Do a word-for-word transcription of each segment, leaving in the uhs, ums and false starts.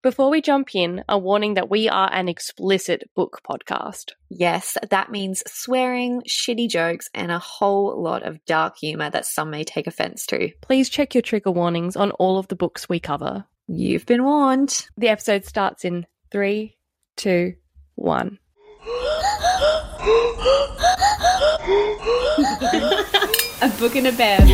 Before we jump in, a warning that we are an explicit book podcast. Yes, that means swearing, shitty jokes, and a whole lot of dark humour that some may take offence to. Please check your trigger warnings on all of the books we cover. You've been warned. The episode starts in three, two, one. A book and a bev.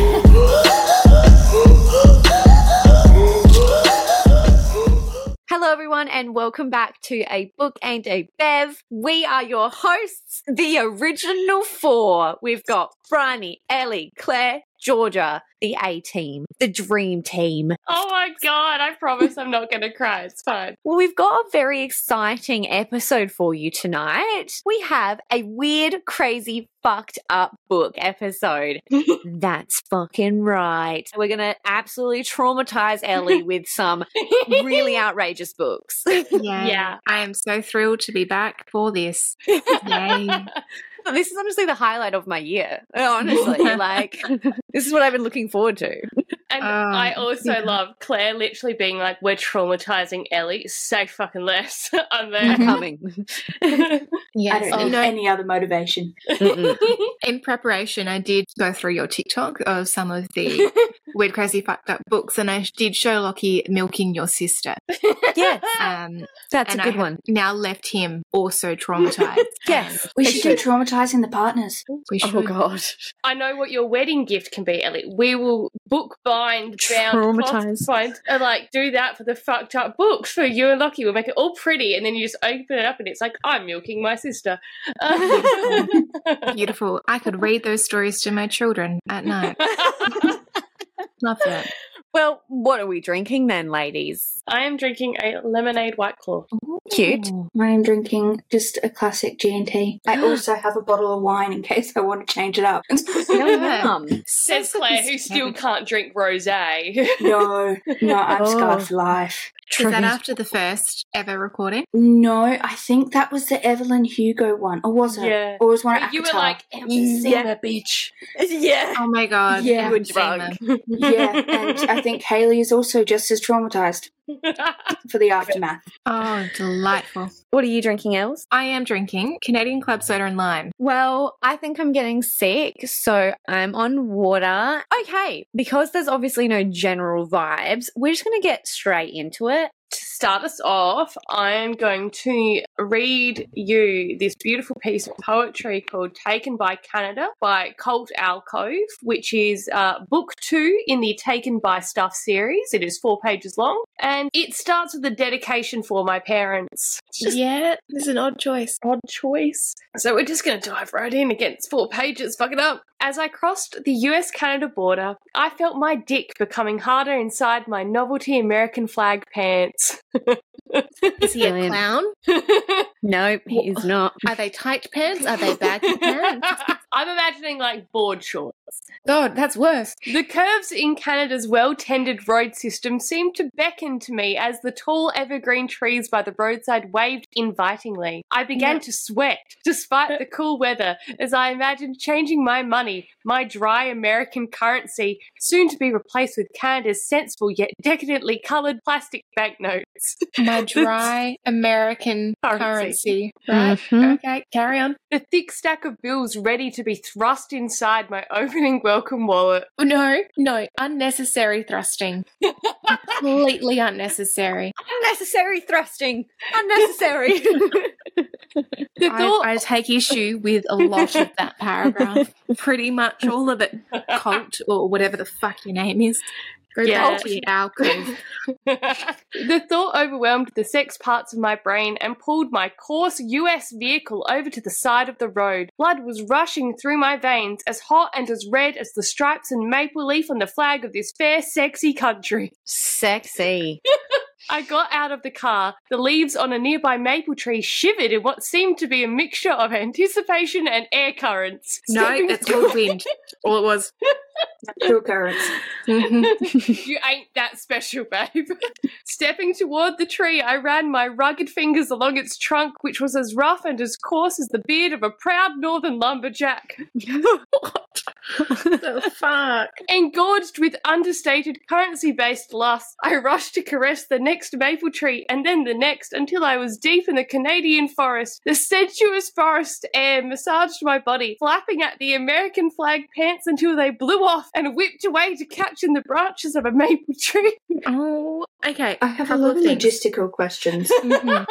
Hello everyone and welcome back to A Book and a Bev. We are your hosts, the original four. We've got Bryony, Ellie, Claire, Georgia, the A-team, the dream team. Oh my god, I promise I'm not going to cry. It's fine. Well, we've got a very exciting episode for you tonight. We have a weird, crazy, fucked up book episode. That's fucking right. We're going to absolutely traumatize Ellie with some really outrageous books. Yeah. Yeah. I am so thrilled to be back for this. Yay. This is honestly the highlight of my year. Honestly, like, this is what I've been looking forward to. And Um, I also yeah. love Claire literally being like, we're traumatizing Ellie. Say fucking less. I'm there. I'm coming. I Yes. don't You need know, any other motivation. Mm-mm. in preparation, I did go through your TikTok of some of the weird, crazy, fucked up books, and I did show Lockie milking your sister. Yes, Um, that's and a I good have one. now left him also traumatized. Yes. We It should do traumatizing the partners. We should. Oh, God. I know what your wedding gift can be, Ellie. We will book bind, bound, Traumatise. cloth bind, and like do that for the fucked up books for you and Lockie. We'll make it all pretty, and then you just open it up, and it's like I'm milking my sister. Beautiful. I could read those stories to my children at night. Love that. Well, what are we drinking then, ladies? I am drinking a lemonade White Claw. Cute. Ooh. I am drinking just a classic G and T. I also have a bottle of wine in case I want to change it up. Yeah. Yum. Says Claire, who still can't drink rosé. No, no, I'm Oh. scarred for life. Is that after the first ever recording? No, I think that was the Evelyn Hugo one. Or was it? Yeah. Or was one at You were Akatar? like, Yeah. bitch. Yeah. Oh my god. Yeah. Good Drunk. Yeah, and I think Hayley is also just as traumatized for the aftermath. Oh, delightful. What are you drinking, Els? I am drinking Canadian Club Soda and Lime. Well, I think I'm getting sick, so I'm on water. Okay, because there's obviously no general vibes, we're just going to get straight into it. To start us off, I am going to read you this beautiful piece of poetry called Taken by Canada by Cult Alcove, which is uh, book two in the Taken by Stuff series. It is four pages long, and it starts with a dedication for my parents. It's just Yeah, it's an odd choice. odd choice. So we're just going to dive right in against four pages. Fuck it up. As I crossed the U S Canada border, I felt my dick becoming harder inside my novelty American flag pants. Is he a Brilliant. clown? Nope, he's not. Are they tight pants? Are they baggy pants? I'm imagining like board shorts. God, that's worse. The curves in Canada's well-tended road system seemed to beckon to me as the tall evergreen trees by the roadside waved invitingly. I began to sweat, despite the cool weather, as I imagined changing my money, my dry American currency, soon to be replaced with Canada's sensible yet decadently coloured plastic banknotes. My dry American Currency. currency. Right? Mhm. Okay, carry on. The thick stack of bills ready to be thrust inside my opening welcome wallet. Oh, no, no, unnecessary thrusting. Completely unnecessary. Unnecessary thrusting. Unnecessary. The I, thought I take issue with a lot of that paragraph. Pretty much all of it. Cult, or whatever the fuck your name is. Go Yeah. back to your alcove. The thought overwhelmed the sex parts of my brain and pulled my coarse U S vehicle over to the side of the road. Blood was rushing through my veins, as hot and as red as the stripes and maple leaf on the flag of this fair, sexy country. Sexy. I got out of the car. The leaves on a nearby maple tree shivered in what seemed to be a mixture of anticipation and air currents. No, Stepping that's called wind. All it was. Natural currents. You ain't that special, babe. Stepping toward the tree, I ran my rugged fingers along its trunk, which was as rough and as coarse as the beard of a proud northern lumberjack. The fuck? Engorged with understated currency-based lust, I rushed to caress the next maple tree and then the next until I was deep in the Canadian forest. The sensuous forest air massaged my body, flapping at the American flag pants until they blew off and whipped away to catch in the branches of a maple tree. Oh, okay. I have a Couple lot of things. logistical questions. Mhm.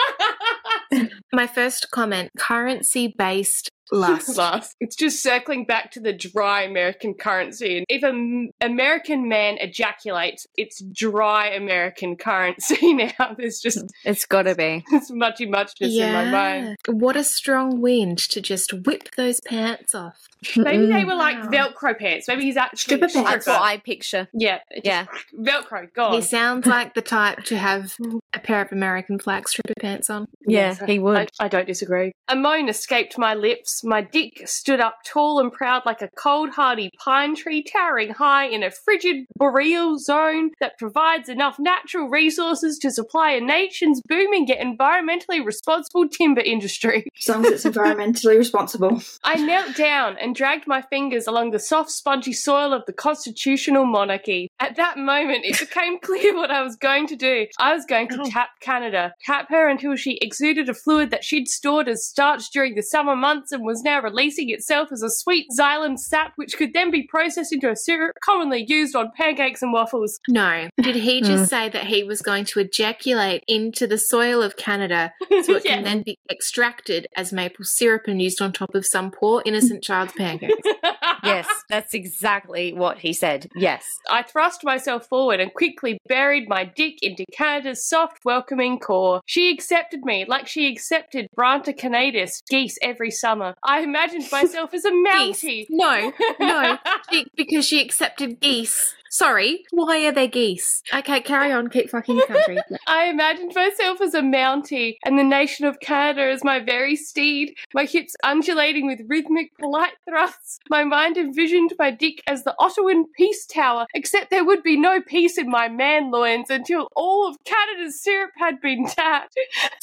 My first comment, currency-based lust. Last. It's just circling back to the dry American currency. And if an American man ejaculates, it's dry American currency now. There's just It's got to be. it's muchy muchness in my mind. What a strong wind to just whip those pants off. Maybe they were like Wow. Velcro pants. Maybe he's actually Stripper a pants. That's stripper. what I picture. Yeah. it just- Yeah. Velcro, God. He sounds like the type to have a pair of American flag stripper pants on. Yeah, Yes, he would. I, I don't disagree. A moan escaped my lips. My dick stood up tall and proud like a cold, hardy pine tree towering high in a frigid boreal zone that provides enough natural resources to supply a nation's booming yet environmentally responsible timber industry. As long as it's environmentally responsible. I knelt down and dragged my fingers along the soft, spongy soil of the constitutional monarchy. At that moment, it became clear what I was going to do. I was going to tap Canada, tap her until she exuded a fluid that she'd stored as starch during the summer months and was now releasing itself as a sweet xylem sap, which could then be processed into a syrup commonly used on pancakes and waffles. No. Did he just say that he was going to ejaculate into the soil of Canada so it Yeah. can then be extracted as maple syrup and used on top of some poor innocent child's pancakes? Yes, that's exactly what he said. Yes. I thrust myself forward and quickly buried my dick into Canada's soft, welcoming core. She accepted me like she accepted Branta Canadis geese every summer. I imagined myself as a Geese. mountie. No, no. She, because she accepted geese. Sorry, why are they geese? Okay, carry on. Keep fucking the country. I imagined myself as a mountie and the nation of Canada as my very steed, my hips undulating with rhythmic, polite thrusts. My mind envisioned my dick as the Ottawan Peace Tower, except there would be no peace in my man loins until all of Canada's syrup had been tapped.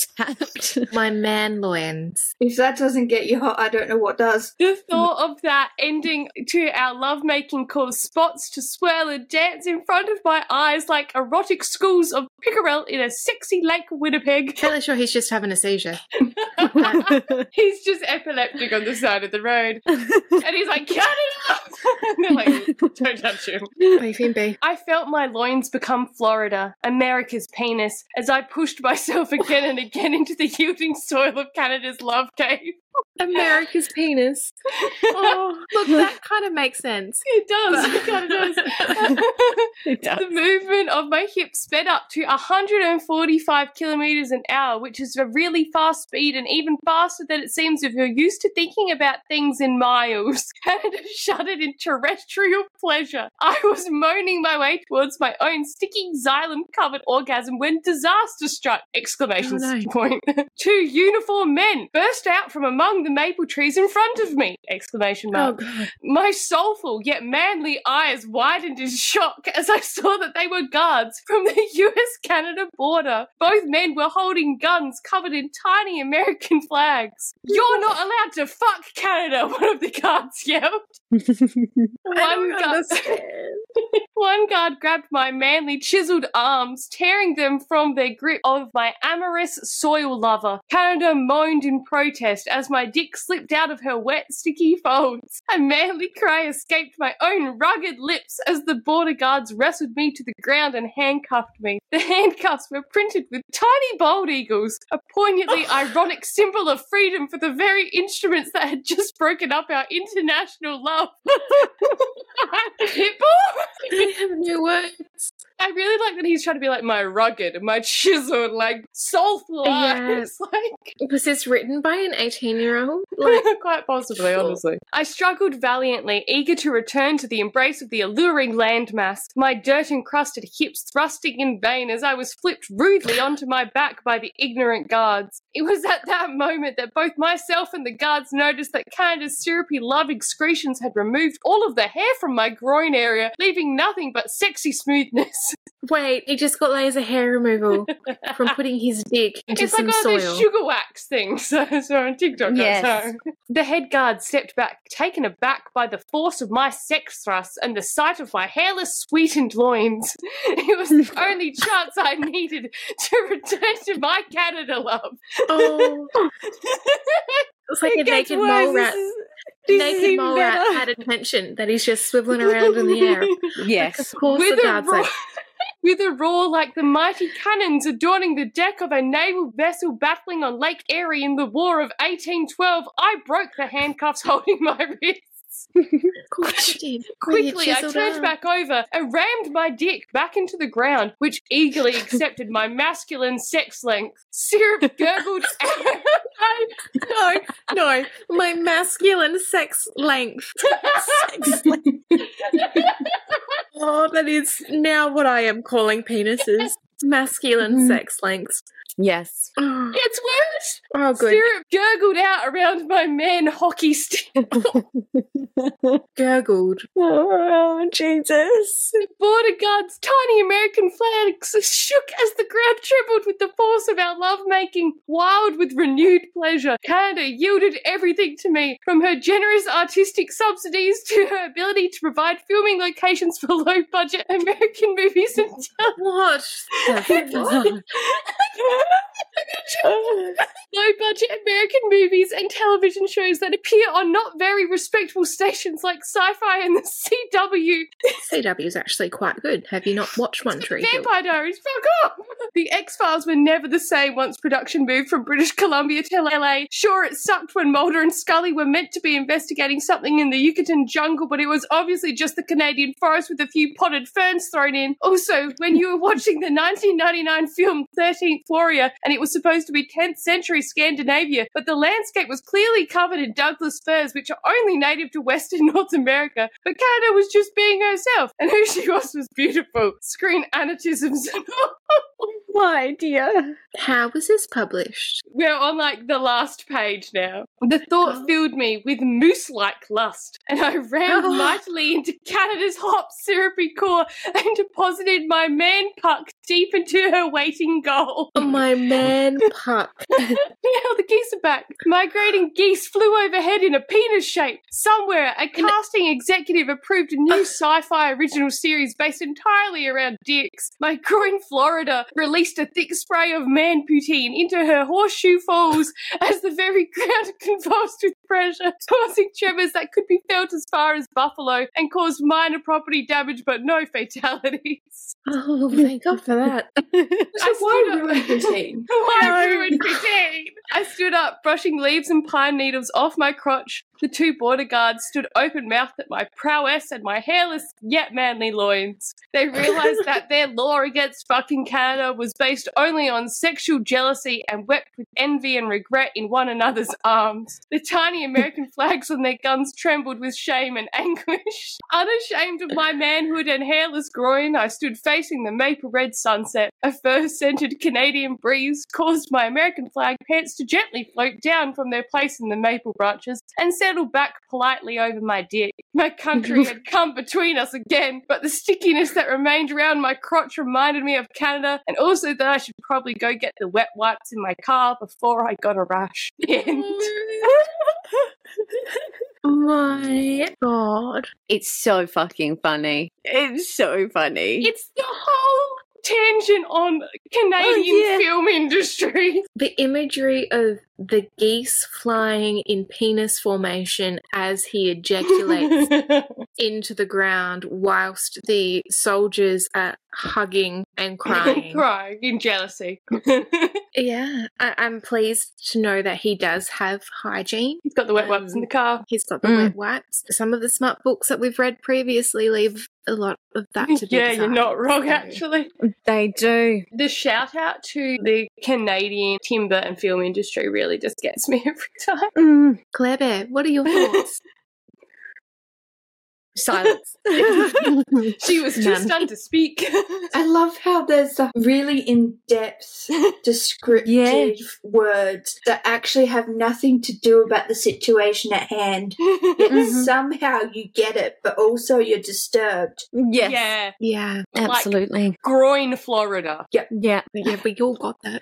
Tapped. My man loins. If that doesn't get you hot, I don't know what does. The thought of that ending to our lovemaking caused spots to swirl and dance in front of my eyes like erotic schools of pickerel in a sexy Lake Winnipeg. Fairly sure he's just having a seizure. He's just epileptic on the side of the road. And he's like, cut it up! And they're like, don't touch him. Leave him be. I felt my loins become Florida, America's penis, as I pushed myself again and again into the yielding soil of Canada's love cave. America's penis. Oh, look, that kind of makes sense. It does. It kind of does. It does. The movement of my hips sped up to one hundred forty-five kilometres an hour, which is a really fast speed and even faster than it seems if you're used to thinking about things in miles. Canada shuddered in terrestrial pleasure. I was moaning my way towards my own sticky xylem-covered orgasm when disaster struck! Exclamation Oh, no. point. Two uniformed men burst out from among the maple trees in front of me! Exclamation Oh, mark. God. My soulful yet manly eyes widened in shock as I saw that they were guards from the U S Canada border. Both men were holding guns covered in tiny American flags. You're not allowed to fuck Canada, one of the guards yelled. I One don't guard, understand. one guard grabbed my manly chiseled arms, tearing them from their grip of my amorous soil lover. Canada moaned in protest as my dick slipped out of her wet, sticky folds. A manly cry escaped my own rugged lips as the border guards wrestled me to the ground and handcuffed me. The handcuffs were printed with tiny bald eagles, a poignantly ironic symbol of freedom for the very instruments that had just broken up our international love. Pitbull? I have no words. I really like that he's trying to be like my rugged and my chiseled, like soulful Yeah. eyes. Like, Was this written by an eighteen-year-old? Like, quite possibly, honestly. I struggled valiantly, eager to return to the embrace of the alluring landmass, my dirt-encrusted hips thrusting in vain as I was flipped rudely onto my back by the ignorant guards. It was at that moment that both myself and the guards noticed that Canada's syrupy love excretions had removed all of the hair from my groin area, leaving nothing but sexy smoothness. Wait, he just got laser hair removal from putting his dick into It's some like one soil. of those sugar wax things. So, so on TikTok. Yes. So. The head guard stepped back, taken aback by the force of my sex thrusts and the sight of my hairless, sweetened loins. It was the only chance I needed to return to my Canada love. Oh. It's like It a gets naked worse. mole rat. This is- this is Naked even mole rat better. had attention that he's just swiveling around in the air. Yes. Of course, With the a, guard's roar, like, with a roar like the mighty cannons adorning the deck of a naval vessel battling on Lake Erie in the War of eighteen twelve, I broke the handcuffs holding my wrists. of course you did. Quickly, You I chiseled turned arm. back over and rammed my dick back into the ground, which eagerly accepted my masculine sex length. Syrup gurgled out. No, no, my masculine sex length. Sex length. Oh, that is now what I am calling penises. Masculine Mhm. sex lengths. Yes. Oh, It's worse. oh, good. Syrup gurgled out around my man hockey stick. Gurgled. Oh, Jesus. The border guard's tiny American flags shook as the ground trembled with the force of our lovemaking. Wild with renewed pleasure, Canada yielded everything to me, from her generous artistic subsidies to her ability to provide filming locations for low-budget American movies and What the fuck? low-budget American movies and television shows that appear on not very respectable stations like Sci-Fi and the C W. C W is actually quite good. Have you not watched One Tree Hill? Vampire Diaries, fuck off! The X-Files were never the same once production moved from British Columbia to L A. Sure, it sucked when Mulder and Scully were meant to be investigating something in the Yucatan jungle, but it was obviously just the Canadian forest with a few potted ferns thrown in. Also, when you were watching the nineteen ninety-nine film thirteenth Warrior, and it was supposed to be tenth century Scandinavia, but the landscape was clearly covered in Douglas firs, which are only native to Western North America. But Canada was just being herself, and who she was was beautiful. Screen anarchisms. My dear. How was this published? We're on like the last page now. The thought Oh. filled me with moose-like lust, and I rammed Oh. mightily into Canada's hot, syrupy core and deposited my man puck deep into her waiting goal. Oh, my man puck. Now the geese are back. Migrating geese flew overhead in a penis shape. Somewhere, a casting executive approved a new sci-fi original series based entirely around dicks. My groin, Florida, released a thick spray of man poutine into her horseshoe falls as the very ground convulsed with pressure, causing tremors that could be felt as far as Buffalo and caused minor property damage but no fatalities. Oh, thank God for that. I Why stood up- ruin poutine? Why ruin poutine? I stood up, brushing leaves and pine needles off my crotch. The two border guards stood open-mouthed at my prowess and my hairless yet manly loins. They realised that their law against fucking Canada was based only on sexual jealousy and wept with envy and regret in one another's arms. The tiny American flags on their guns trembled with shame and anguish. Unashamed of my manhood and hairless groin, I stood facing the maple red sunset. A fur-scented Canadian breeze caused my American flag pants to gently float down from their place in the maple branches and settle back politely over my dick. My country had come between us again, but the stickiness that remained around my crotch reminded me of Canada, and also that I should probably go get the wet wipes in my car before I got a rash. The end. My God. It's so fucking funny. It's so funny. It's the whole tangent on Canadian Oh, yeah. film industry. The imagery of the geese flying in penis formation as he ejaculates into the ground whilst the soldiers are hugging and crying. Crying in jealousy. Yeah, I- I'm pleased to know that he does have hygiene. He's got the wet wipes in the car. He's got the Mm. wet wipes. Some of the smart books that we've read previously leave a lot of that to be Yeah, you're desired. not wrong, So- actually. They do. The shout out to the Canadian timber and film industry really just gets me every time. Mm. Claire Bear, what are your thoughts? Silence. She was too None. stunned to speak. I love how there's a really in-depth descriptive Yes. words that actually have nothing to do about the situation at hand. Yet Mhm. somehow you get it, but also you're disturbed. Yes. Yeah. Yeah. Absolutely. Groin, Florida. yeah. Yeah, we all got that.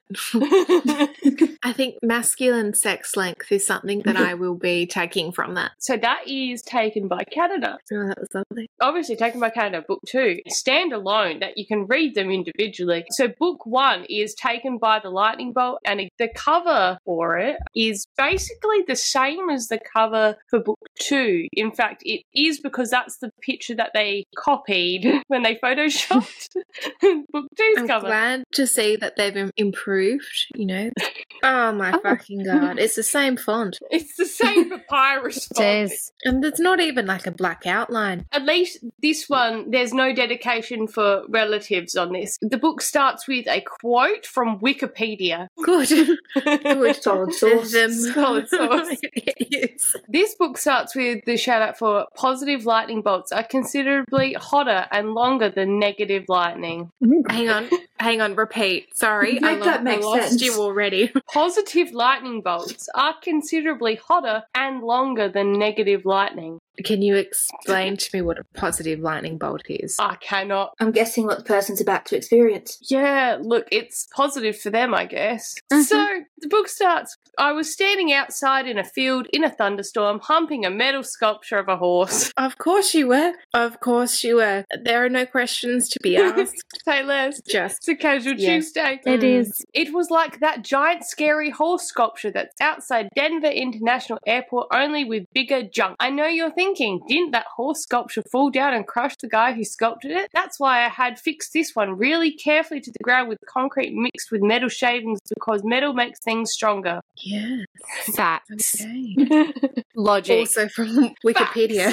I think masculine sex length is something that I will be taking from that. So that is taken by Canada. Oh, that was lovely. Obviously taken by Canada. Book two, standalone, that you can read them individually. So book one is taken by the Lightning Bolt, and the cover for it is basically the same as the cover for book two. In fact, it is, because that's the picture that they copied when they photoshopped book two's I'm cover. glad to see that they've im- improved, you know. Oh my Oh. fucking god. It's the same font. It's the same papyrus It font. is. And there's not even like a black outline. At least this one, there's no dedication for relatives on this. The book starts with a quote from Wikipedia. Good. Good. Solid source. Them. Solid source. Yes. This book starts with the shout out for positive lightning bolts are considerably hotter and longer than negative lightning. Hang on. Hang on. Repeat. Sorry. I, Make lo- that I make lost sense. you already. Positive lightning bolts are considerably hotter and longer than negative lightning. Can you explain to me what a positive lightning bolt is? I cannot. I'm guessing what the person's about to experience. Yeah, look, it's positive for them, I guess. Mhm. So the book starts. I was standing outside in a field in a thunderstorm, humping a metal sculpture of a horse. Of course you were. Of course you were. There are no questions to be asked. Say less. Just It's a casual Yeah. Tuesday. It is. It was like that giant scary horse sculpture that's outside Denver International Airport, only with bigger junk. I know you're thinking, didn't that horse sculpture fall down and crush the guy who sculpted it? That's why I had fixed this one really carefully to the ground with concrete mixed with metal shavings, because metal makes things stronger. yeah. Facts. Okay. Logic. Also from Wikipedia.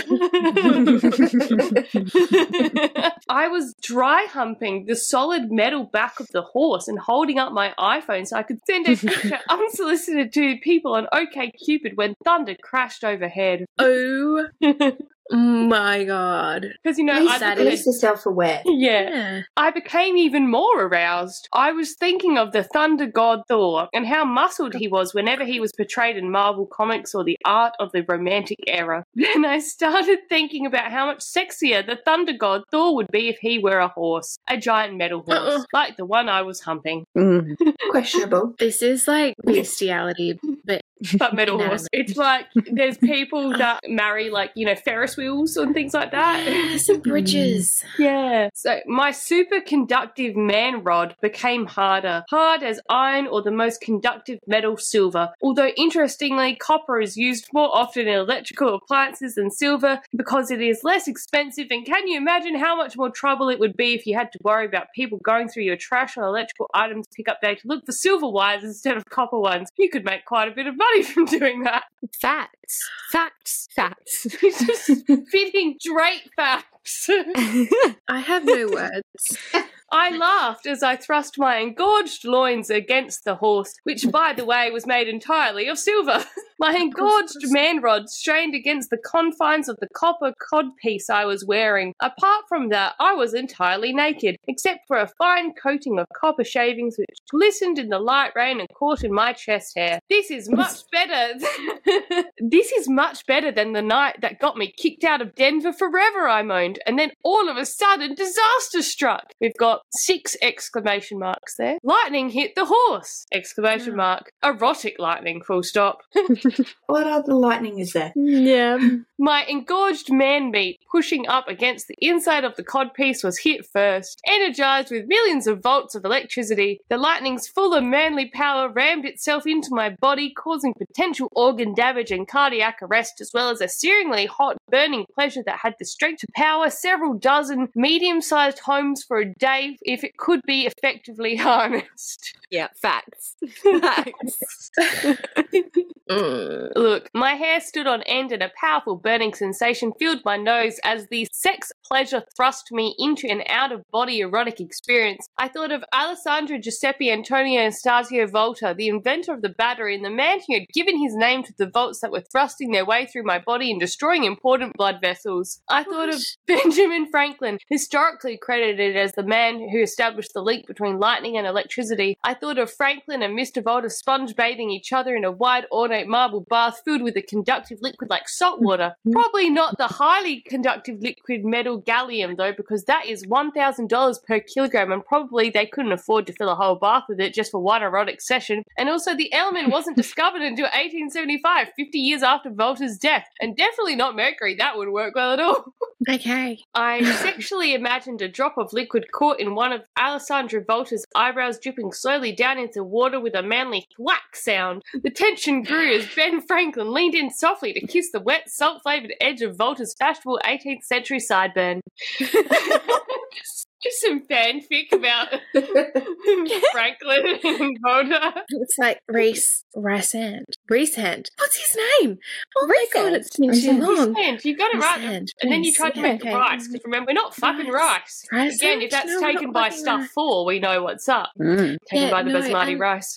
I was dry humping the solid metal back of the horse and holding up my iPhone so I could send a picture unsolicited to people on OkCupid when thunder crashed overhead. Oh my god. Because, you know, At least, I that at look least they're self-aware. at- yeah. Yeah. I became even more aroused. I was thinking of the thunder god Thor and how muscled he was whenever he was portrayed in Marvel Comics or the art of the Romantic era. Then I started thinking about how much sexier the thunder god Thor would be if he were a horse, a giant metal horse, Uh-uh. like the one I was humping, Mm. Questionable. This is like bestiality, but but metal Inanimate. horse. It's like there's people that marry, like, you know, Ferris wheels and things like that. some bridges. Yeah. So my superconductive man rod became harder, hard as iron or the most conductive metal, silver. Although interestingly, copper is used more often in electrical appliances than silver because it is less expensive. And can you imagine how much more trouble it would be if you had to worry about people going through your trash on electrical items pickup day to look for silver wires instead of copper ones? You could make quite a bit of money from doing that. Facts. Facts. Facts. It's just fitting straight facts. I have no words. I laughed as I thrust my engorged loins against the horse, which, by the way, was made entirely of silver. My engorged man rod strained against the confines of the copper codpiece I was wearing. Apart from that, I was entirely naked, except for a fine coating of copper shavings which glistened in the light rain and caught in my chest hair. This is much better. This is much better than the night that got me kicked out of Denver forever, I moaned. And then all of a sudden, disaster struck. We've got six exclamation marks there. Lightning hit the horse! Exclamation mark. Erotic lightning, full stop. What other lightning is there? Yeah. My engorged man meat pushing up against the inside of the codpiece was hit first. Energized with millions of volts of electricity, the lightning's full of manly power rammed itself into my body, causing potential organ damage and cardiac arrest, as well as a searingly hot, burning pleasure that had the strength to power several dozen medium-sized homes for a day if it could be effectively harnessed. Yeah. Facts. Facts. Mm. Look, my hair stood on end and a powerful burning sensation filled my nose as the sex pleasure thrust me into an out-of-body erotic experience. I thought of Alessandro Giuseppe Antonio Anastasio Volta, the inventor of the battery and the man who had given his name to the volts that were thrusting their way through my body and destroying important blood vessels. I thought of Benjamin Franklin, historically credited as the man who established the link between lightning and electricity. I thought of Franklin and Mister Volta sponge bathing each other in a wide, ornate marble bath filled with a conductive liquid like salt water. Probably not the highly conductive liquid metal gallium, though, because that is one thousand dollars per kilogram, and probably they couldn't afford to fill a whole bath with it just for one erotic session. And also, the element wasn't discovered until eighteen seventy-five, fifty years after Volta's death. And definitely not mercury. That wouldn't work well at all. Okay. I sexually imagined a drop of liquid caught in one of Alessandro Volta's eyebrows, dripping slowly down into water with a manly thwack sound. The tension grew as Ben Franklin leaned in softly to kiss the wet, salt-flavoured edge of Volta's fashionable eighteenth century sideburn. just, just some fanfic about Franklin and Volta. It's like Reese Rysand. Reese Hand. What's his name? Oh Reese my god, Hand. it's been too long. And you got it Reese right. Hand. And then you Reese. tried to Yeah, make okay. the rice. Because remember, we're not fucking rice. Rice. Again, if that's No, we're taken not by fucking stuff rice. four, we know what's up. Mm. Taken Yeah, by the no, basmati and- rice.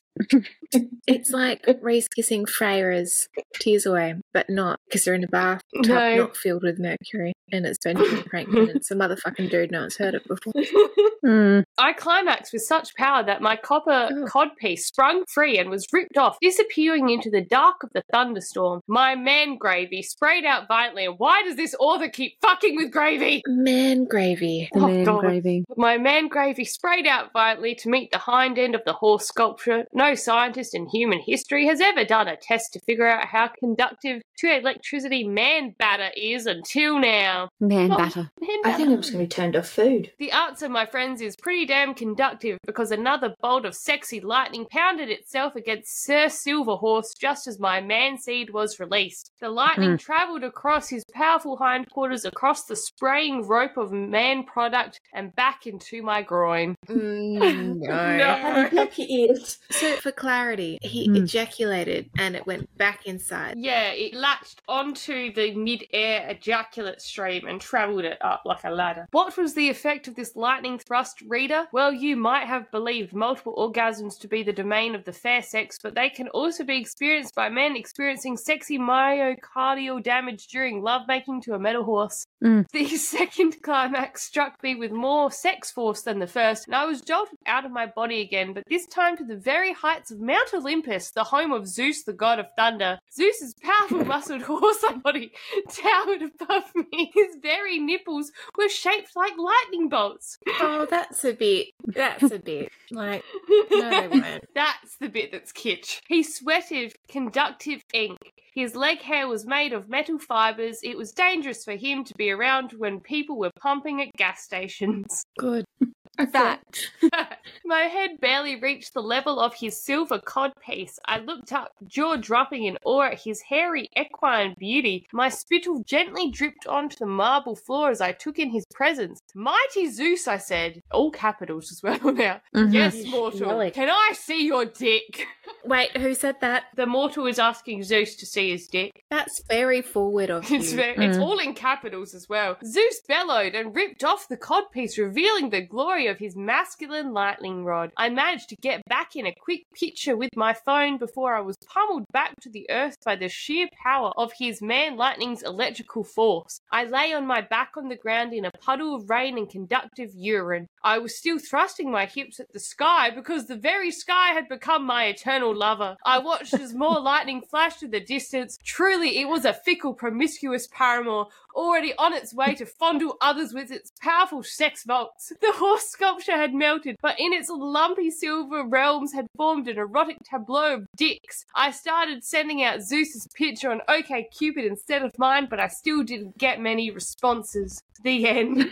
It's like Reese kissing Freya's tears away, but not because they're in a bath tub No. not filled with mercury, and it's Benjamin Franklin and some motherfucking dude no one's heard it before. Mm. I climaxed with such power that my copper Oh. codpiece sprung free and was ripped off, disappearing into the dark of the thunderstorm. My man gravy sprayed out violently, and why does this author keep fucking with gravy? Man gravy. The Oh, man God. gravy. My man gravy sprayed out violently to meet the hind end of the horse sculpture. No scientist in human history has ever done a test to figure out how conductive to electricity man batter is until now. Man Well, batter. Man I batter. think I'm just going to be turned off food. The answer, my friends, is pretty damn conductive because another bolt of sexy lightning pounded itself against Sir Silverhorse just as my man seed was released. The lightning Mm. travelled across his powerful hindquarters, across the spraying rope of man product, and back into my groin. Mm, no. No. Block your ears. So, for clarity, he Mm. ejaculated and it went back inside. Yeah, it latched onto the mid-air ejaculate stream and travelled it up like a ladder. What was the effect of this lightning thrust, reader? Well, you might have believed multiple orgasms to be the domain of the fair sex, but they can also be experienced by men experiencing sexy myocardial damage during lovemaking to a metal horse. Mm. The second climax struck me with more sex force than the first, and I was jolted out of my body again, but this time to the very heights of Mount Olympus, the home of Zeus, the god of thunder. Zeus's powerful muscled horse body towered above me. His very nipples were shaped like lightning bolts. Oh, that's a bit. That's a bit. Like, no, they weren't. That's the bit that's kitsch. He sweated conductive ink. His leg hair was made of metal fibres. It was dangerous for him to be around when people were pumping at gas stations. Good. That. My head barely reached the level of his silver codpiece. I looked up, jaw dropping in awe at his hairy equine beauty. My spittle gently dripped onto the marble floor as I took in his presence. Mighty Zeus, I said. All capitals as well now. Mhm. Yes, mortal. Really? Can I see your dick? Wait, who said that? The mortal is asking Zeus to see his dick. That's very forward of you. It's, very, it's Mm. all in capitals as well. Zeus bellowed and ripped off the codpiece, revealing the glory of his masculine lightning rod. I managed to get back in a quick picture with my phone before I was pummeled back to the earth by the sheer power of his man lightning's electrical force. I lay on my back on the ground in a puddle of rain and conductive urine. I was still thrusting my hips at the sky because the very sky had become my eternal lover. I watched as more lightning flashed in the distance. Truly, it was a fickle, promiscuous paramour, already on its way to fondle others with its powerful sex volts. The horse sculpture had melted, but in its lumpy silver realms had formed an erotic tableau of dicks. I started sending out Zeus's picture on OkCupid instead of mine, but I still didn't get many responses. The end.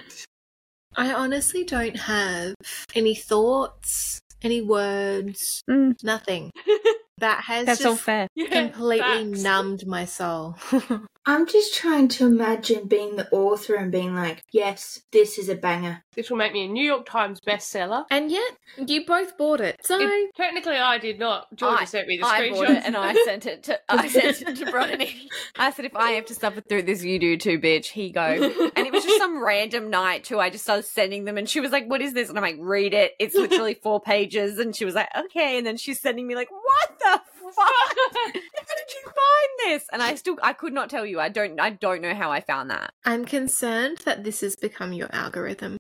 I honestly don't have any thoughts, any words, Mm. nothing. That has That's all just fair. Yeah, completely facts. numbed my soul. I'm just trying to imagine being the author and being like, yes, this is a banger. This will make me a New York Times bestseller. And yet, you both bought it. So It, technically, I did not. Georgia I, sent me the I screenshot. bought it and I sent it to I sent it to Bronny. I said, if I have to suffer through this, you do too, bitch. Here you go. And it was just some random night too. I just started sending them, and she was like, "What is this?" And I'm like, "Read it. It's literally four pages." And she was like, "Okay." And then she's sending me like, "What the fuck? How did you find this?" And I still, I could not tell you. I don't, I don't know how I found that. I'm concerned that this has become your algorithm.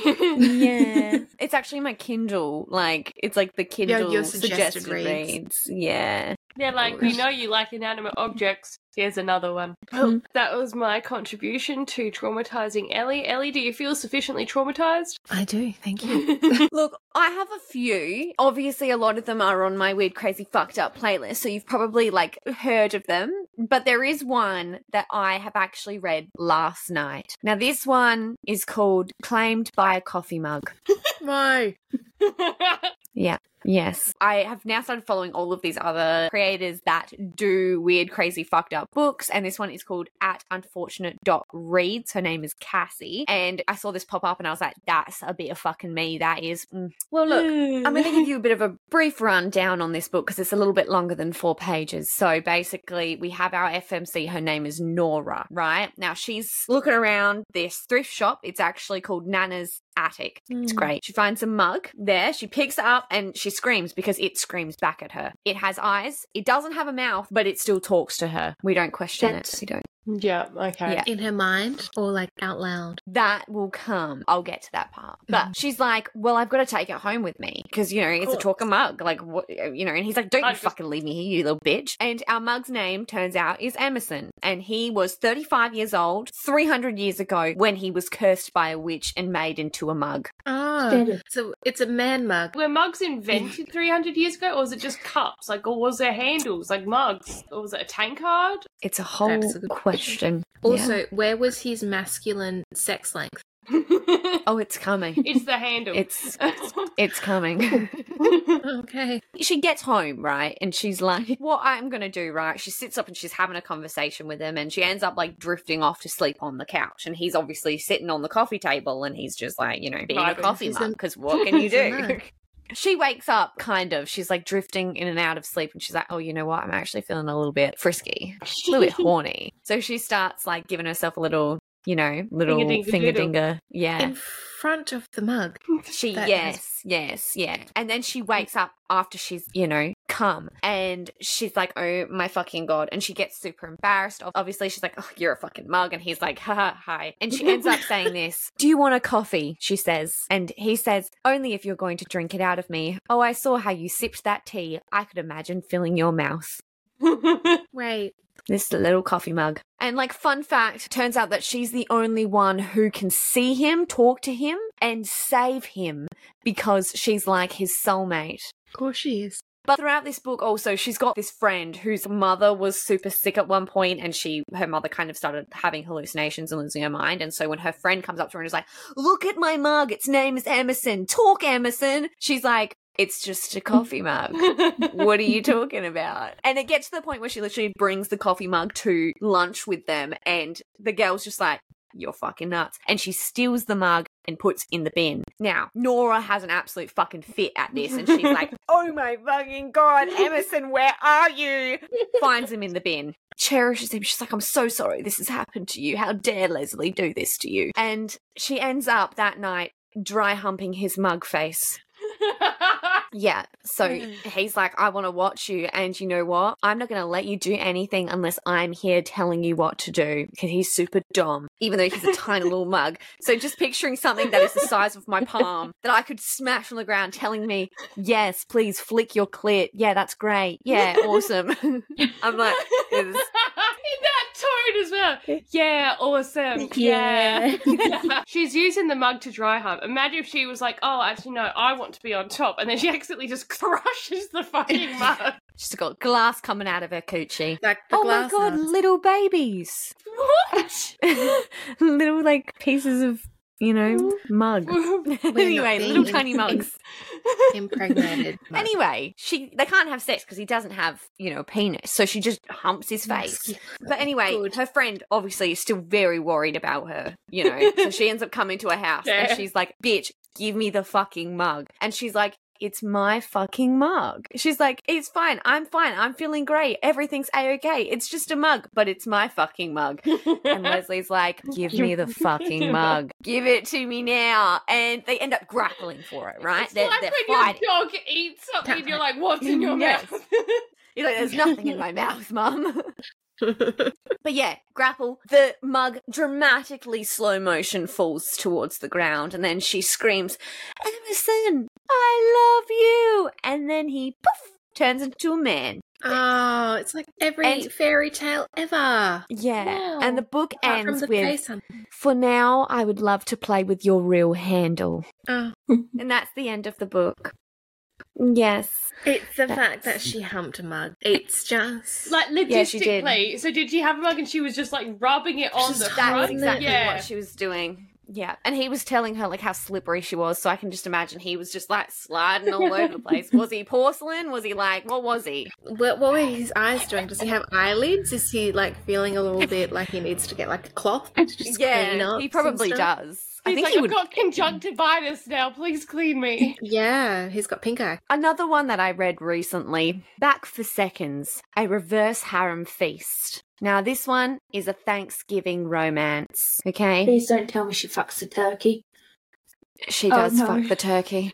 Yeah, it's actually my Kindle. Like, it's like the Kindle your suggested, suggested reads. reads. Yeah. They're like, we know you like inanimate objects. Here's another one. Well, that was my contribution to traumatizing Ellie. Ellie, do you feel sufficiently traumatized? I do, thank you. Look, I have a few. Obviously, a lot of them are on my weird, crazy, fucked up playlist, so you've probably like heard of them. But there is one that I have actually read last night. Now, this one is called "Claimed by a Coffee Mug." Why? Yeah. Yes. I have now started following all of these other creators that do weird, crazy, fucked up books. And this one is called at unfortunate dot reads. Her name is Cassie. And I saw this pop up and I was like, that's a bit of fucking me. That is. Mm. Well, look, I'm going to give you a bit of a brief rundown on this book because it's a little bit longer than four pages. So basically, we have our F M C. Her name is Nora, right? Now, she's looking around this thrift shop. It's actually called Nana's Attic. It's great. She finds a mug there. She picks it up and she screams because it screams back at her. It has eyes. It doesn't have a mouth, but it still talks to her. We don't question That's- it. We don't. Yeah, okay. Yeah. In her mind or like out loud? That will come. I'll get to that part. But she's like, well, I've got to take it home with me because, you know, it's a course. talking mug. Like, what, you know, and he's like, don't I you just- fucking leave me here, you little bitch. And our mug's name, turns out, is Emerson. And he was thirty-five years old, three hundred years ago, when he was cursed by a witch and made into a mug. Oh, Standard. so it's a man mug. Were mugs invented three hundred years ago, or was it just cups? Like, or was there handles, like mugs? Or was it a tankard? It's a whole That's a good question. Also, where was his masculine sex length? Oh, it's coming. It's the handle. It's it's coming. Okay. She gets home, right? And she's like, what I'm going to do, right? She sits up and she's having a conversation with him and she ends up like drifting off to sleep on the couch. And he's obviously sitting on the coffee table and he's just like, you know, being a Vibing. coffee He's mug a- because what can you he's a do? mug. She wakes up kind of. She's like drifting in and out of sleep and she's like, oh, you know what? I'm actually feeling a little bit frisky, a little bit horny. So she starts like giving herself a little, you know, little Finger-dinga-doodle. finger dinger. Yeah. In front of the mug. She, That yes, yes, yeah. And then she wakes up after she's, you know, come and she's like, oh my fucking God. And she gets super embarrassed. Obviously, she's like, oh, you're a fucking mug. And he's like, haha, hi. And she ends up saying this, do you want a coffee? She says. And he says, only if you're going to drink it out of me. Oh, I saw how you sipped that tea. I could imagine filling your mouth. Wait. This little coffee mug. And like, fun fact, turns out that she's the only one who can see him, talk to him, and save him because she's like his soulmate. Of course she is. But throughout this book also, she's got this friend whose mother was super sick at one point and she, her mother kind of started having hallucinations and losing her mind. And so when her friend comes up to her and is like, look at my mug, its name is Emerson, talk Emerson. She's like, it's just a coffee mug. What are you talking about? And it gets to the point where she literally brings the coffee mug to lunch with them and the girl's just like, you're fucking nuts. And she steals the mug and puts in the bin. Now, Nora has an absolute fucking fit at this and she's like, oh my fucking God, Emerson, where are you? Finds him in the bin. Cherishes him. She's like, I'm so sorry this has happened to you. How dare Leslie do this to you? And she ends up that night dry humping his mug face. Yeah, so he's like, I want to watch you, and you know what? I'm not going to let you do anything unless I'm here telling you what to do, because he's super dumb, even though he's a tiny little mug. So just picturing something that is the size of my palm that I could smash on the ground telling me, yes, please flick your clit. Yeah, that's great. Yeah, awesome. I'm like, in that tone as well. Yeah, awesome. Yeah. Yeah. She's using the mug to dry hump. Imagine if she was like, oh, actually, no, I want to be on top. And then she accidentally just crushes the fucking mug. she's got glass coming out of her coochie. Like the Oh my glass God, nuts. little babies. What? Little, like, pieces of you know, mug. Anyway, little being tiny im- mugs. Impregnated. mug. Anyway, she they can't have sex because he doesn't have, you know, a penis. So she just humps his face. Muscular. But anyway, Good. her friend obviously is still very worried about her, you know. So she ends up coming to her house Yeah. and she's like, bitch, give me the fucking mug. And she's like, it's my fucking mug. She's like, it's fine. I'm fine. I'm feeling great. Everything's A-okay. It's just a mug, but it's my fucking mug. And Leslie's like, give me the fucking mug. Give it to me now. And they end up grappling for it, right? It's they're like they're when fighting. your dog eats something and you're like, what's in your Yes. mouth? You're like, there's nothing in my mouth, Mum. But yeah, grapple. The mug dramatically slow motion falls towards the ground, and then she screams, Emerson, I love you. And then he, poof, turns into a man. Oh, it's like every And- fairy tale ever. Yeah. Wow. And the book Apart from ends the with, face hunting. for now, I would love to play with your real handle. Oh. And that's the end of the book. Yes. It's the That's- fact that she humped a mug. It's just Like Yeah, she did. logistically, so did she have a mug and she was just like rubbing it on Just the that That's front? was exactly yeah. what she was doing. Yeah. And he was telling her like how slippery she was, so I can just imagine he was just like sliding all over the place. Was he porcelain? Was he like, what was he? what, what were his eyes doing? Does he have eyelids? Is he like feeling a little bit like he needs to get like a cloth to just clean Yeah, up? he and probably stuff? does. I He's think like, he I've would. got conjunctivitis now, please clean me. Yeah, he's got pink eye. Another one that I read recently, Back for Seconds, a reverse harem feast. Now, this one is a Thanksgiving romance, okay? Please don't tell me she fucks the turkey. She Oh, does no. fuck the turkey.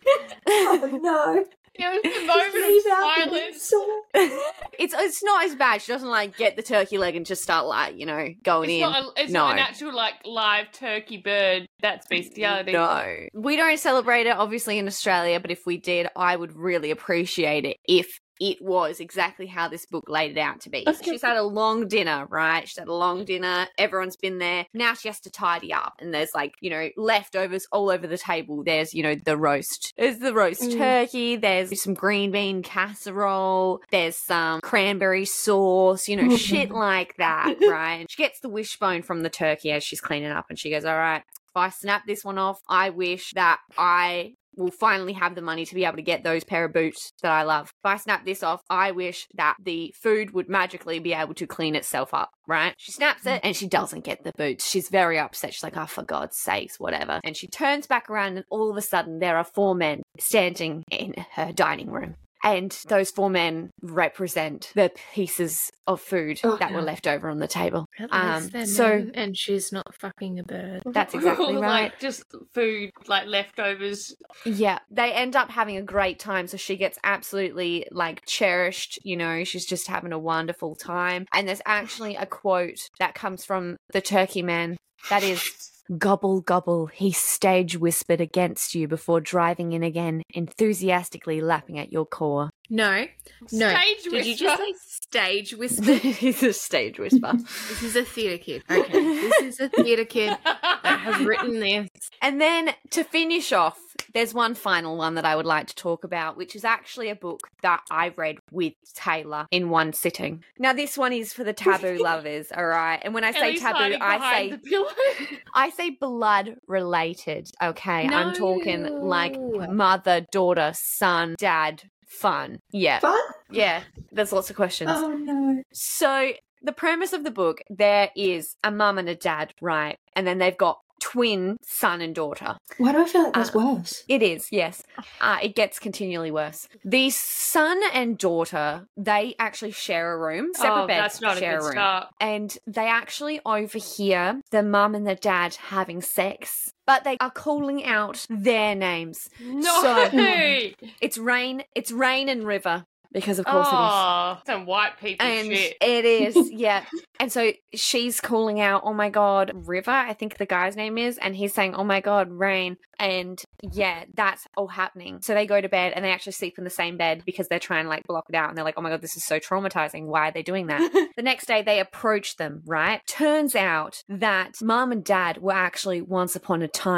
Oh no! It was the moment Leave of out the silence. sore. it's it's not as bad. She doesn't like get the turkey leg and just start like, you know, going It's in. not, a, it's No. not an actual like live turkey bird. That's bestiality. No. We don't celebrate it, obviously, in Australia, but if we did, I would really appreciate it if it was exactly how this book laid it out to be. Okay. She's had a long dinner, right? She's had a long dinner. Everyone's been there. Now she has to tidy up. And there's like, you know, leftovers all over the table. There's, you know, the roast. There's the roast Mm. turkey. There's some green bean casserole. There's some cranberry sauce, you know, shit like that, right? She gets the wishbone from the turkey as she's cleaning up and she goes, all right, if I snap this one off, I wish that I will finally have the money to be able to get those pair of boots that I love. If I snap this off, I wish that the food would magically be able to clean itself up, right? She snaps it and she doesn't get the boots. She's very upset. She's like, oh, for God's sakes, whatever. And she turns back around and all of a sudden there are four men standing in her dining room. And those four men represent the pieces of food Oh, that no. were left over on the table. At Um, least they're so- men and she's not fucking a bird. That's exactly right. Like just food, like leftovers. Yeah, they end up having a great time. So she gets absolutely like cherished, you know, she's just having a wonderful time. And there's actually a quote that comes from the turkey man that is, gobble, gobble, he stage whispered against you before driving in again, enthusiastically lapping at your core. No, no. Stage Did you whisper. just say stage whisper? He's a stage whisper. This is a theatre kid. Okay, this is a theatre kid that has written this. And then to finish off, there's one final one that I would like to talk about, which is actually a book that I read with Taylor in one sitting. Now, this one is for the taboo lovers, all right? And when I say Ellie's taboo, hiding I behind say the pillow. I say blood related, okay? I'm talking like No. mother, daughter, son, dad, fun. Yeah. Fun? Yeah. There's lots of questions. Oh no! So the premise of the book, there is a mum and a dad, right? And then they've got twin son and daughter. Why do I feel like that's Uh, worse? It is, yes. Uh, it gets continually worse. The son and daughter, they actually share a room. Separate oh, beds, that's not a share good room. start. And they actually overhear the mum and the dad having sex, but they are calling out their names. No. So- It's Rain, it's Rain and River, because of course it is. oh, some white people And shit. it is, yeah. And so she's calling out, oh my God, River, I think the guy's name is. And he's saying, oh my God, Rain. And yeah, that's all happening. So they go to bed and they actually sleep in the same bed because they're trying to like block it out. And they're like, oh my God, this is so traumatizing. Why are they doing that? The next day they approach them, right? Turns out that mom and dad were actually once upon a time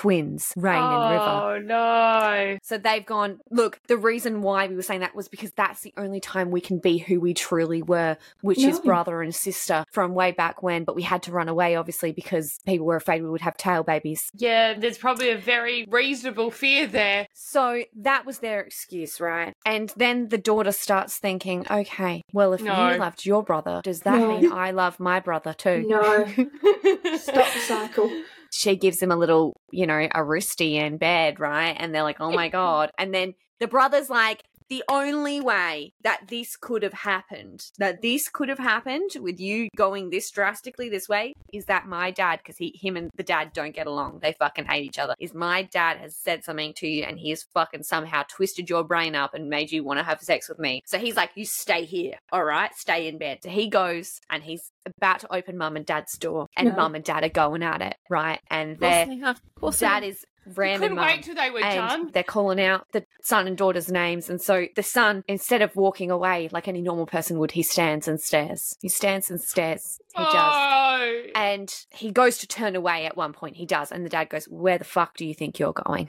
twins, Rain and River. Oh, no. So they've gone, look, the reason why we were saying that was because that's the only time we can be who we truly were, which No. is brother and sister from way back when. But we had to run away, obviously, because people were afraid we would have tail babies. Yeah, there's probably a very reasonable fear there. So that was their excuse, right? And then the daughter starts thinking, okay, well, if No. you loved your brother, does that No. mean I love my brother too? No. Stop the cycle. She gives him a little, you know, a wristy in bed, right? And they're like, oh my God. And then the brother's like, the only way that this could have happened, that this could have happened with you going this drastically this way, is that my dad, because he, him and the dad don't get along. They fucking hate each other. Is my dad has said something to you and he has fucking somehow twisted your brain up and made you want to have sex with me. So he's like, you stay here, all right? Stay in bed. So he goes and he's about to open mum and dad's door, and No. mum and dad are going at it, right? And Of course they're, they have. Of course they dad have. is ramming Couldn't mum. wait till they were And done. they're calling out the son and daughter's names. And so the son, instead of walking away like any normal person would, he stands and stares. He stands and stares. He does. Oh. And he goes to turn away at one point. He does. And the dad goes, where the fuck do you think you're going?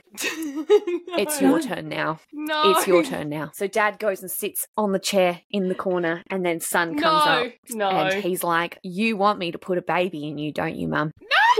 It's No. your turn now. No. It's your turn now. So dad goes and sits on the chair in the corner, and then son comes No. up. No. And he's like, you want me to put a baby in you, don't you, mum?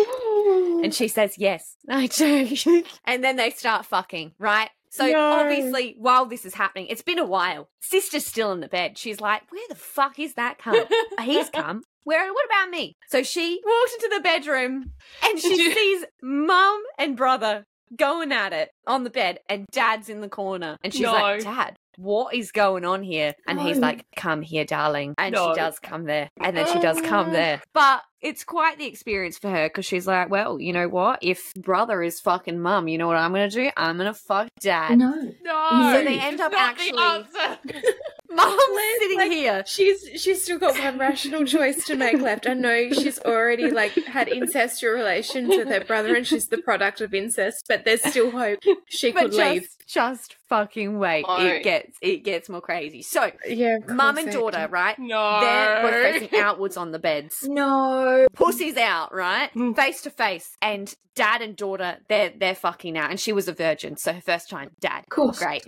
And she says, yes, I do. And then they start fucking, right? So No. obviously, while this is happening, it's been a while. Sister's still in the bed. She's like, where the fuck is that cunt? He's come. Where? What about me? So she walks into the bedroom and she Did you- sees mum and brother going at it on the bed, and dad's in the corner. And she's No. like, Dad, what is going on here? And he's No. like, come here, darling. And No. she does come there. And then she does come there. But it's quite the experience for her, because she's like, well, you know what? If brother is fucking mum, you know what I'm going to do? I'm going to fuck dad. No. No. So they end up It's not actually- the answer. Mum's Liz, sitting like, here. She's she's still got one rational choice to make left. I know she's already like had incestual relations with her brother, and she's the product of incest. But there's still hope she But could just, leave. just fucking wait. No. It gets it gets more crazy. So, Yeah, of mum course and it- daughter, right? No. They're both facing outwards on the beds. No. Pussy's out, right? Mm. Face to face. And dad and daughter, they're they're fucking out. And she was a virgin, so her first time, dad. Of course. Great.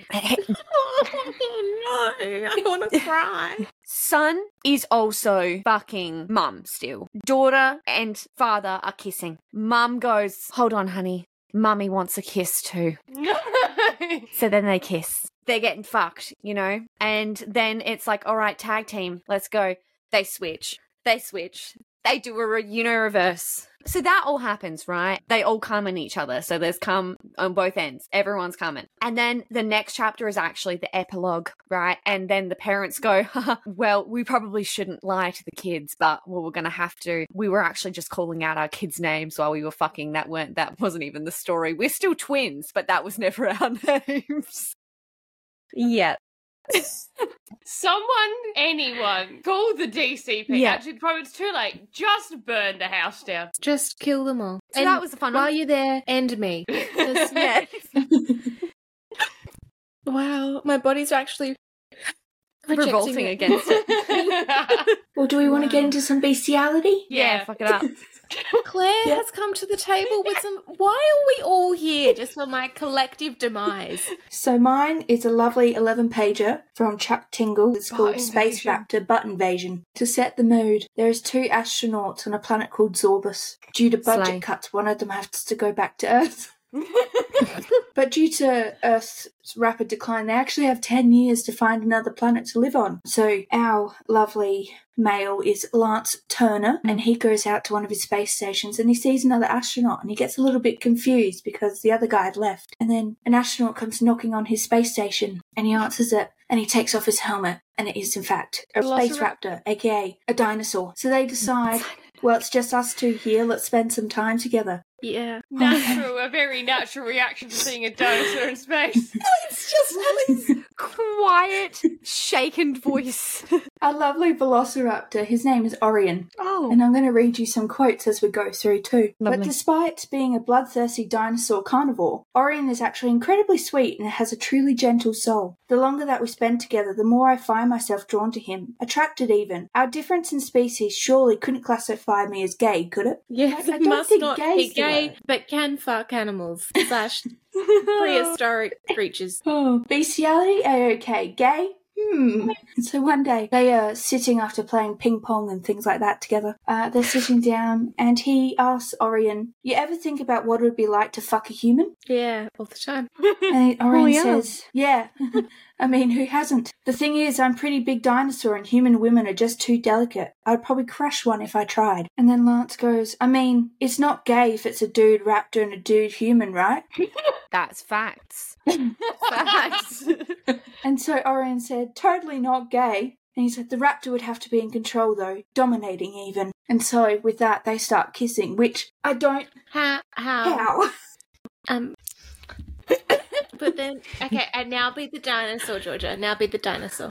Oh no, I want to cry. Son is also fucking mum still. Daughter and father are kissing. Mum goes, hold on, honey. Mummy wants a kiss too. No. So then they kiss. They're getting fucked, you know? And then it's like, all right, tag team, let's go. They switch. They switch. They do a re- you know reverse. So that all happens, right? They all come in each other. So there's come on both ends. Everyone's coming. And then the next chapter is actually the epilogue, right? And then the parents go, Haha, well, we probably shouldn't lie to the kids, but well, we're going to have to. We were actually just calling out our kids' names while we were fucking. That weren't, that wasn't even the story. We're still twins, but that was never our names. Yeah. Someone, anyone, call the D C P. Yeah. Actually, probably it's too late. Just burn the house down. Just kill them all. So that was a fun While one. you're there, end me. Just- Yeah. Wow, my body's actually rejecting Revolting it. against it. Well, do we want to Wow. get into some bestiality? Yeah, fuck it up. Claire Yeah. has come to the table with some. Why are we all here? Just for my collective demise. So mine is a lovely eleven pager from Chuck Tingle. It's called Butt Space Invasion. Raptor Butt Invasion. To set the mood, there is two astronauts on a planet called Zorbus. Due to budget Slay. cuts, one of them has to go back to Earth. But due to Earth's rapid decline, they actually have ten years to find another planet to live on. So our lovely male is Lance Turner, and he goes out to one of his space stations and he sees another astronaut and he gets a little bit confused because the other guy had left. And then an astronaut comes knocking on his space station and he answers it and he takes off his helmet and it is in fact a space raptor, aka a dinosaur. So they decide, well, it's just us two here, let's spend some time together. Yeah. Natural, a very natural reaction to seeing a dinosaur in space. It's just Ellie's quiet, shaken voice. Our lovely velociraptor, his name is Orion. Oh. And I'm going to read you some quotes as we go through too. Lovely. But despite being a bloodthirsty dinosaur carnivore, Orion is actually incredibly sweet and has a truly gentle soul. The longer that we spend together, the more I find myself drawn to him, attracted even. Our difference in species surely couldn't classify me as gay, could it? Yes, I it don't must think not gay's be the gay, word. but can fuck animals slash prehistoric creatures. Oh, bestiality? A-okay. Gay? Hmm. And so one day, they are sitting after playing ping pong and things like that together. Uh, they're sitting down, and he asks Orion, you ever think about what it would be like to fuck a human? Yeah, all the time. And Orion yeah. says, yeah. I mean, who hasn't? The thing is, I'm a pretty big dinosaur and human women are just too delicate. I'd probably crush one if I tried. And then Lance goes, I mean, it's not gay if it's a dude raptor and a dude human, right? That's facts. Facts. And so Orion said, totally not gay. And he said, the raptor would have to be in control though, dominating even. And so with that, they start kissing, which I don't... How? How? How? Um. But then, okay, and now be the dinosaur, Georgia. Now be the dinosaur.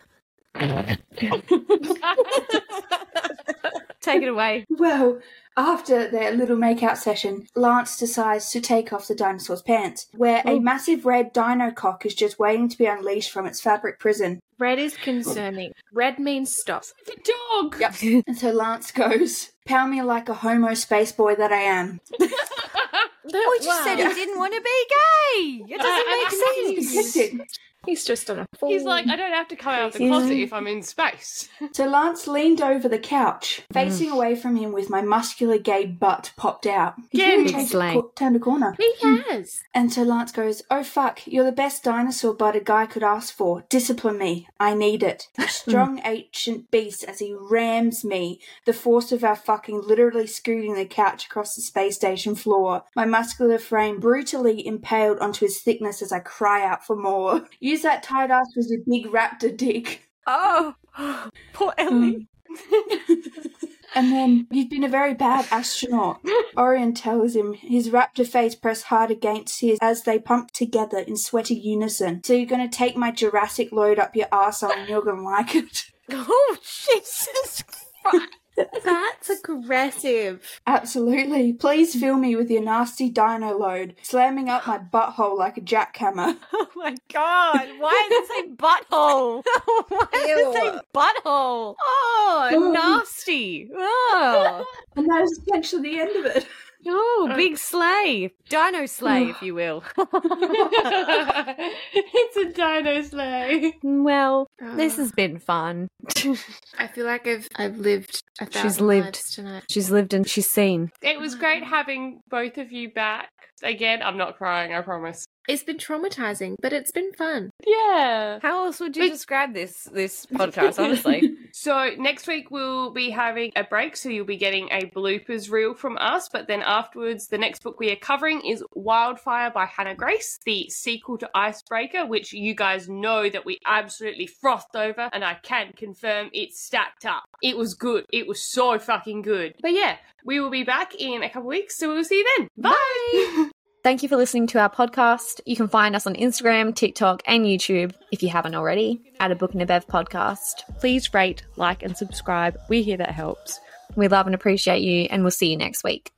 Take it away. Well, after their little makeout session, Lance decides to take off the dinosaur's pants, where a Ooh. massive red dino cock is just waiting to be unleashed from its fabric prison. Red is concerning. Red means stop. The dog. Yep. And so Lance goes, pound me like a homo space boy that I am. We just said he didn't want to be gay. It doesn't I- I make think sense. Depicted. He's just on a full... He's like, I don't have to come out of the Yeah. closet if I'm in space. So Lance leaned over the couch, facing away from him with my muscular gay butt popped out. He's Yeah, really big changed- slay. co- turned a corner. He has. And so Lance goes, oh fuck, you're the best dinosaur butt a guy could ask for. Discipline me. I need it. A strong ancient beast as he rams me, the force of our fucking literally scooting the couch across the space station floor. My muscular frame brutally impaled onto his thickness as I cry out for more. Use that tight ass with your big raptor dick. Oh, poor Ellie. And then, you've been a very bad astronaut. Orion tells him, his raptor face pressed hard against his as they pumped together in sweaty unison. So you're going to take my Jurassic load up your arsehole and you're going to like it. Oh, Jesus Christ. That's aggressive. Absolutely. Please fill me with your nasty dino load, slamming up my butthole like a jackhammer. Oh my God. Why does it say butthole? Why does it say Ew. butthole? Oh, nasty. Oh, And that is essentially the end of it. oh big slay. Dino slay, if you will. It's a dino sleigh. Well, this has been fun. I feel like I've I've lived a thousand She's lived. lives tonight. She's lived and she's seen. It was great having both of you back. Again, I'm not crying, I promise. It's been traumatizing, but it's been fun. Yeah. How else would you Wait. describe this this podcast, honestly? So next week we'll be having a break, so you'll be getting a bloopers reel from us, but then afterwards the next book we are covering is Wildfire by Hannah Grace, the sequel to Icebreaker, which you guys know that we absolutely frothed over, and I can confirm it's stacked up. It was good. It was so fucking good. But yeah, we will be back in a couple weeks, so we'll see you then. Bye! Thank you for listening to our podcast. You can find us on Instagram, TikTok, and YouTube if you haven't already at a Book and a Bev podcast. Please rate, like, and subscribe. We hear that helps. We love and appreciate you, and we'll see you next week.